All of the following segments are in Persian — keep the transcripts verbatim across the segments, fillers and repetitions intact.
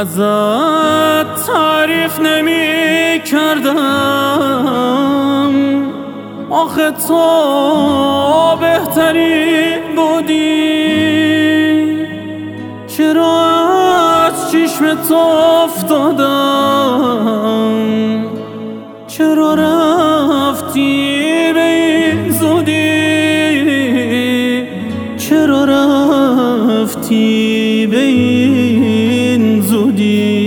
ازت تعریف نمی کردم، آخه تو بهتری بودی. چرا از چشمت افتادم، چرا رفتی به این زودی، چرا رفتی به این زودی.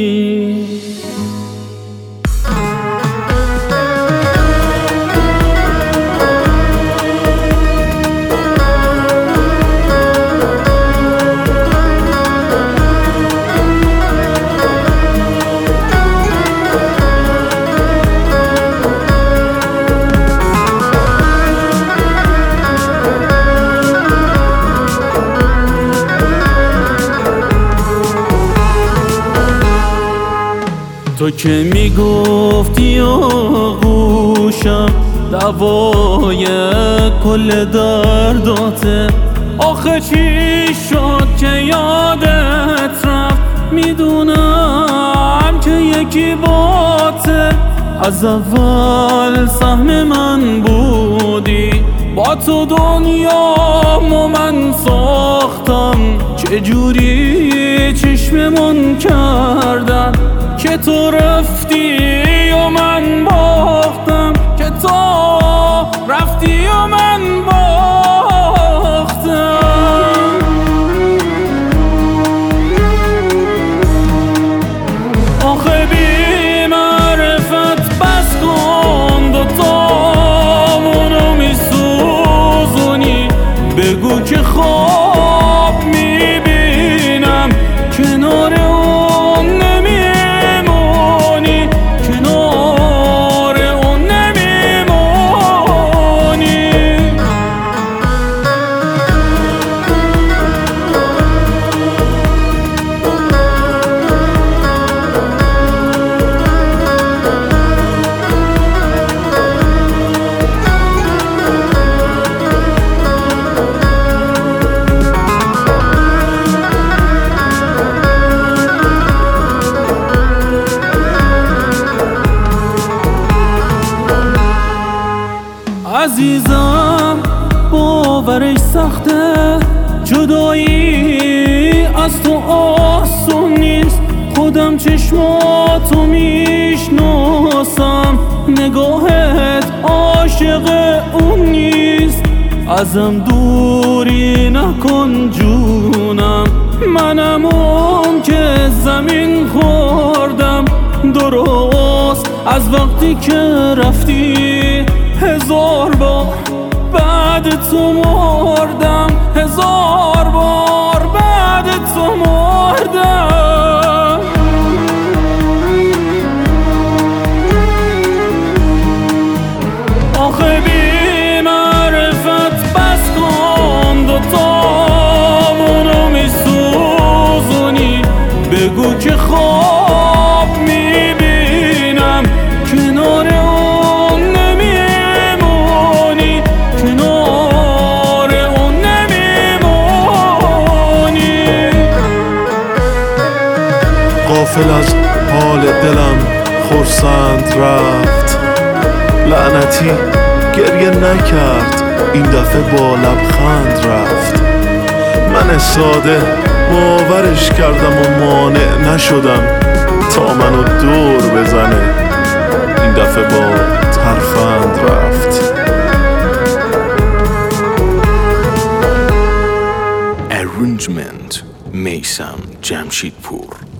تو که میگفتی آغوشم دوای کل درداته، آخه چی شد که یادت رفت؟ میدونم که یکی باته، از اول سهم من بودی، با تو دنیامو من ساختم. چجوری چشممون کردن که تو رفتی و من باختم، که تو رفتی و من باختم. آخه بی معرفت بس کن، دوتامونو میسوزونی. بگو که خواب میبینم کنار اون نمیمونی، کنار اون نمیمونی. عزیزم باورش سخته، جدایی از تو آسون نیست. خودم چشماتو میشناسم، نگاهت عاشق اون نیست. ازم دوری نکن جونم، منم اون که زمین خوردم. درست از وقتی که رفتی هزار بار بعد تو مردم، هزار بار بعد تو مردم. آخه بی معرفت بس کن، دوتامونو میسوزونی. بگو که خواب میبینم کنار اون نمیمونی، کنار اون نمیمونی. غافل از حال دلم خرسند رفت، لعنتی گریه نکرد این دفعه با لبخند رفت. من ساده باورش کردم و مانع نشدم تا منو دور بزنه، این دفعه با ترفند رفت. Arrangement میثم جمشیدپور.